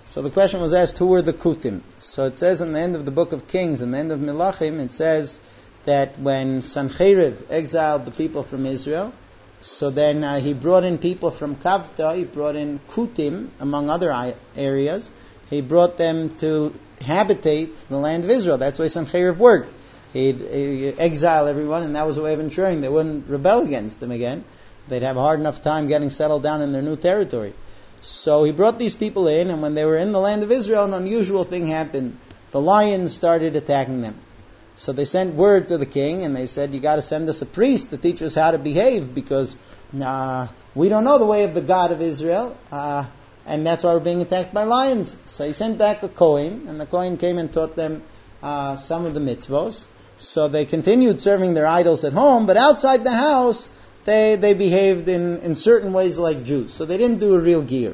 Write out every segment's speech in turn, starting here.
So the question was asked, who were the Kutim? So it says in the end of the book of Kings, in the end of Melachim, it says that when Sancheriv exiled the people from Israel, so then he brought in people from Kavta, he brought in Kutim, among other areas. He brought them to habitate the land of Israel. That's why Sancheriv worked. He'd exile everyone, and that was a way of ensuring they wouldn't rebel against them again. They'd have a hard enough time getting settled down in their new territory. So he brought these people in, and when they were in the land of Israel, an unusual thing happened. The lions started attacking them. So they sent word to the king, and they said, you got to send us a priest to teach us how to behave, because we don't know the way of the God of Israel, and that's why we're being attacked by lions. So he sent back a Kohen, and the Kohen came and taught them some of the mitzvos. So they continued serving their idols at home, but outside the house, they behaved in certain ways like Jews. So they didn't do a real gear.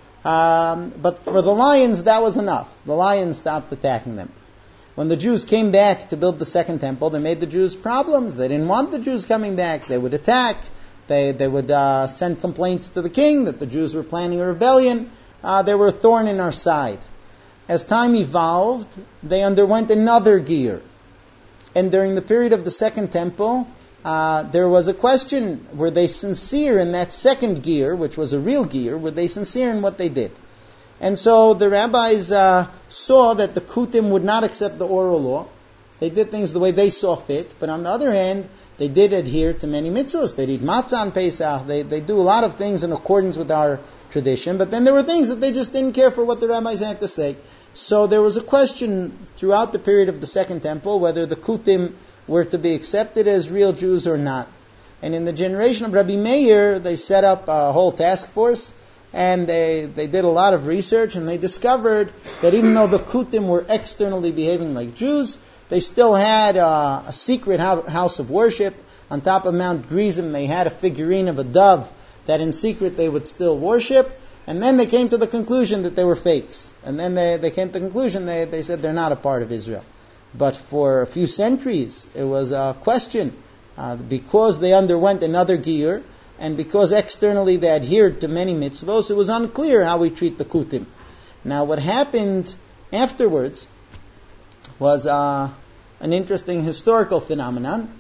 But for the lions, that was enough. The lions stopped attacking them. When the Jews came back to build the second temple, they made the Jews problems. They didn't want the Jews coming back. They would attack. They would send complaints to the king that the Jews were planning a rebellion. They were a thorn in our side. As time evolved, they underwent another gear. And during the period of the second temple, there was a question, were they sincere in that second gear, which was a real gear? Were they sincere in what they did? And so the rabbis saw that the Kutim would not accept the oral law. They did things the way they saw fit, but on the other hand, they did adhere to many mitzvahs. They eat matzah on Pesach. They do a lot of things in accordance with our tradition, but then there were things that they just didn't care for what the rabbis had to say. So there was a question throughout the period of the second temple whether the Kutim were to be accepted as real Jews or not. And in the generation of Rabbi Meir, they set up a whole task force, and they did a lot of research, and they discovered that even though the Kutim were externally behaving like Jews, they still had a secret house of worship. On top of Mount Gerizim, they had a figurine of a dove that in secret they would still worship. And then they came to the conclusion that they were fakes. And then they came to the conclusion, they said they're not a part of Israel. But for a few centuries, it was a question. Because they underwent another gear, and because externally they adhered to many mitzvos, it was unclear how we treat the Kutim. Now what happened afterwards was an interesting historical phenomenon.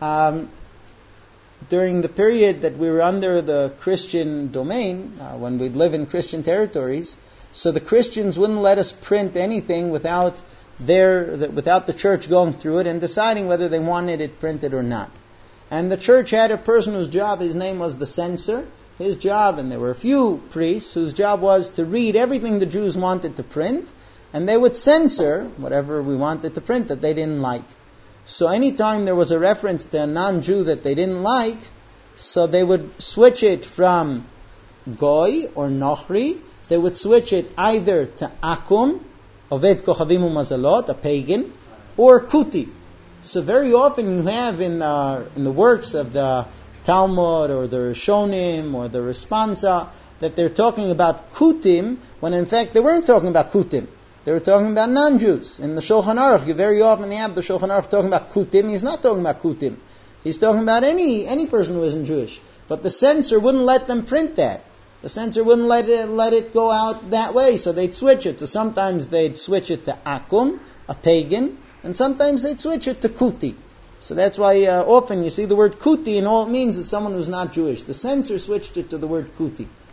During the period that we were under the Christian domain, when we'd live in Christian territories, so the Christians wouldn't let us print anything without the church going through it and deciding whether they wanted it printed or not. And the church had a person whose job, his name was the censor. His job, and there were a few priests whose job was to read everything the Jews wanted to print, and they would censor whatever we wanted to print that they didn't like. So anytime there was a reference to a non-Jew that they didn't like, so they would switch it from Goy or Nochri. They would switch it either to Akum, Oved Kochavim Umazalot, a pagan, or Kuti. So very often you have in the works of the Talmud or the Rishonim or the Responsa that they're talking about Kutim, when in fact they weren't talking about Kutim. They were talking about non-Jews. In the Shulchan Aruch, you very often have the Shulchan Aruch talking about Kutim. He's not talking about Kutim. He's talking about any person who isn't Jewish. But the censor wouldn't let them print that. The censor wouldn't let it go out that way, so they'd switch it. So sometimes they'd switch it to Akum, a pagan, and sometimes they'd switch it to Kuti. So that's why often you see the word Kuti, and all it means is someone who's not Jewish. The censor switched it to the word Kuti.